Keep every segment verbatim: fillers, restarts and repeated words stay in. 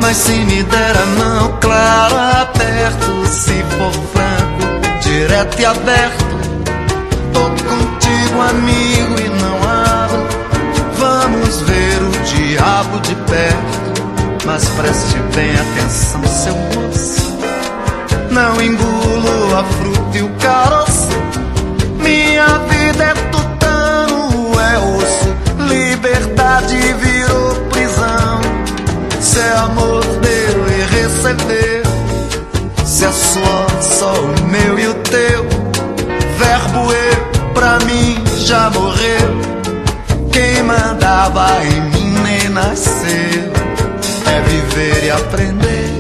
Mas se me der a mão, claro, aperto. Se for franco, direto e aberto, tô contigo, amigo, e não abro. Vamos ver o diabo de perto, mas preste bem atenção, seu moço. Não engulo a fruta e o caroço. Minha vida é tutano, é osso. Liberdade virou prisão. Se é amor, deu e recebeu. Se é suor, só o meu e o teu. Verbo eu, pra mim, já morreu. Quem mandava em mim nem nasceu. É viver e aprender.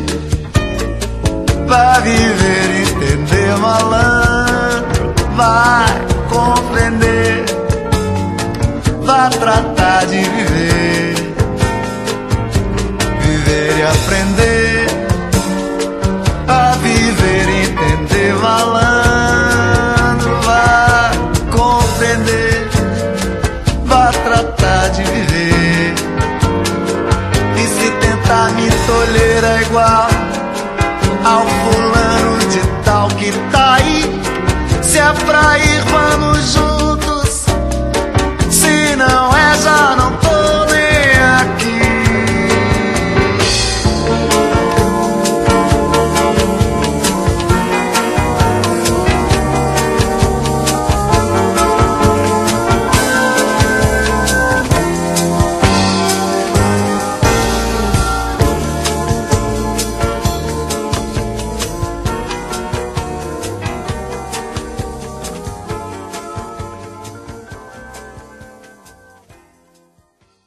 Vai viver e entender, malandro. Vai compreender. Vai tratar de viver. Viver e aprender. A viver e entender, malandro. Vai compreender. Vai tratar de viver. E se tentar me tolher é igual ao